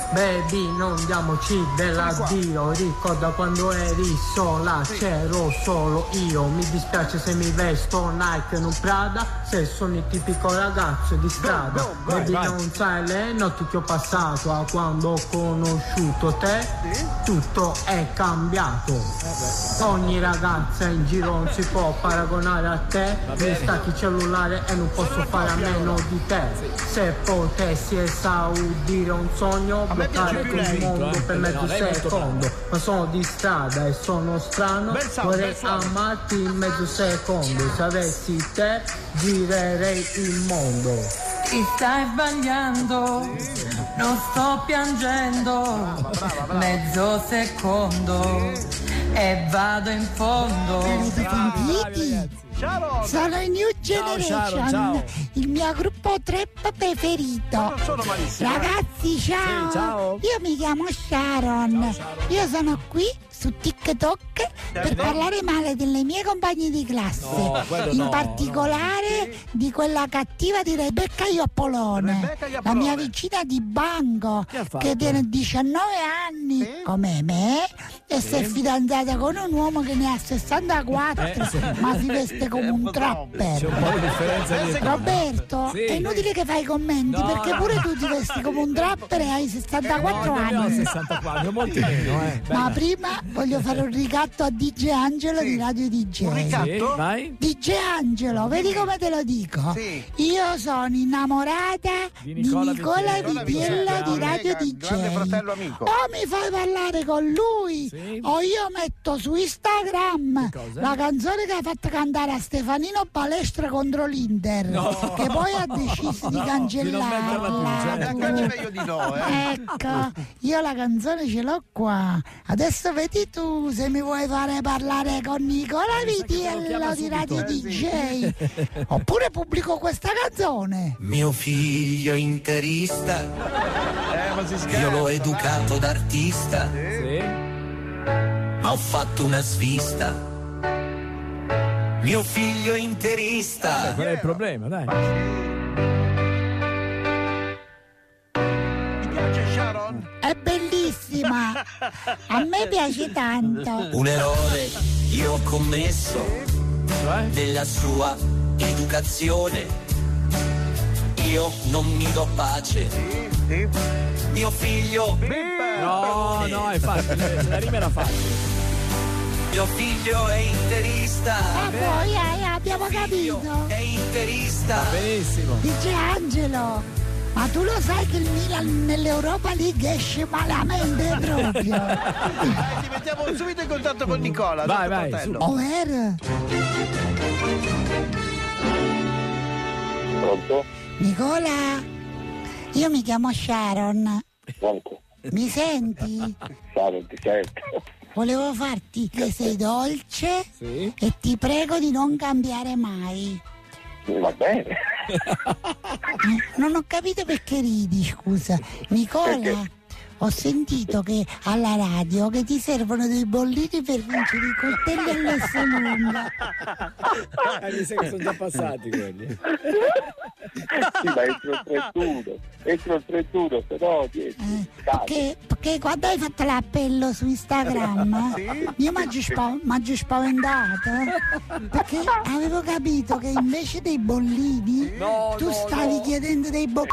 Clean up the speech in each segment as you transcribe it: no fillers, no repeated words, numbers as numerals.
Baby, non diamoci dell'addio. Ricorda quando eri sola, c'ero solo io. Mi dispiace se mi vesto Nike non Prada, se sono il tipico ragazzo di strada. Baby, non sai le notti che ho passato a quando ho conosciuto te. Tutto è cambiato. Ogni ragazza in giro non si può paragonare a te. Mi stacchi il cellulare e non posso fare a meno di te. Se potessi esaudire un sogno, bloccare il mondo per mezzo secondo. Ma sono di strada e sono strano, vorrei amarti in mezzo secondo. Se avessi te girerei il mondo. Ti stai sbagliando, non sto piangendo, mezzo secondo e vado in fondo. Sono i New Generation, ciao. il mio gruppo trap preferito. Non sono malissimo. Ragazzi, ciao. Sì, ciao. Io mi chiamo Sharon. Io sono qui su TikTok per parlare male delle mie compagne di classe. In particolare di quella cattiva di Rebecca Ioppolone, la mia vicina di banco che tiene 19 anni come me e si è fidanzata con un uomo che ne ha 64 ma si veste come un trapper. C'è un po' di differenza di età. Roberto, è inutile che fai commenti perché pure tu ti vesti come un trapper e hai 64 No, anni. ho 64, molti meno, Ma prima voglio fare un ricatto a DJ Angelo di Radio DJ. Un ricatto? Vai. DJ Angelo, vedi come te lo dico? Io sono innamorata di Nicola Vitiello di Radio DJ. Grande fratello amico. O mi fai parlare con lui o io metto su Instagram la canzone che ha fatto cantare a Stefanino Balestra contro l'Inter, che poi ha deciso di cancellarla. Anche meglio di no, Ecco, io la canzone ce l'ho qua. Adesso vedi tu se mi vuoi fare parlare con Nicola Vitiello di Radio DJ. Oppure pubblico questa canzone. Mio figlio interista, ma si scherza. io l'ho educato d'artista, ma ho fatto una svista. Mio figlio interista. Qual è il problema, dai? Ti piace Sharon? È bellissima. A me piace tanto. Un errore io ho commesso nella sua educazione. Io non mi do pace. Mio figlio. No, è facile, la rima era facile. Mio figlio è interista. Poi abbiamo capito. È interista. Benissimo. Dice Angelo, ma tu lo sai che il Milan nell'Europa League esce malamente proprio. Ti mettiamo subito in contatto con Nicola. Vai, Over. Pronto? Nicola, io mi chiamo Sharon. Pronto? Mi senti? Sharon, ti sento. Volevo farti che sei dolce e ti prego di non cambiare mai. Va bene. Non ho capito perché ridi, scusa. Nicola, ho sentito che alla radio che ti servono dei bollini per vincere i coltelli all'S lunga. Mi sa che sono già passati quelli. Sì, ma entro il 31, però Perché quando hai fatto l'appello su Instagram io m'aggio spaventato perché avevo capito che invece dei bollini tu stavi chiedendo dei bollini.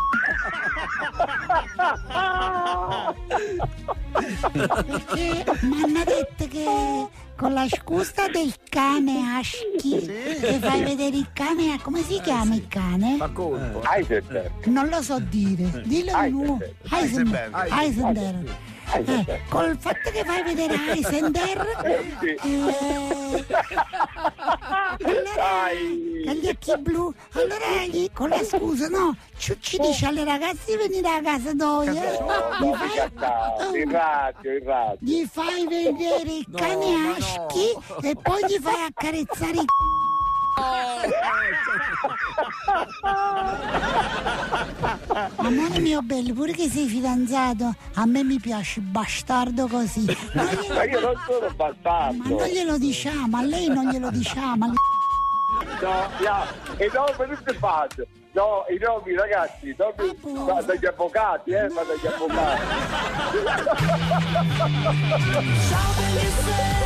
Perché mi hanno detto che con la scusa del cane Aschi che fai vedere il cane, come si chiama il cane? Heisenberg. Non lo so dire, dillo di nuovo. Heisenberg. Col fatto che fai vedere Heisenberg allora con gli occhi blu, allora con la scusa ci dice alle ragazze di venire a casa noi In radio. gli fai vedere il cane Aschi e poi gli fai accarezzare il amore mio bello, pure che sei fidanzato, a me mi piace bastardo così. Ma io non sono bastardo. Ma non glielo diciamo, a lei non glielo diciamo. No, e no, per tutte faccio. No, i nomi ragazzi, vado agli avvocati, vado agli avvocati. Ciao bellissima.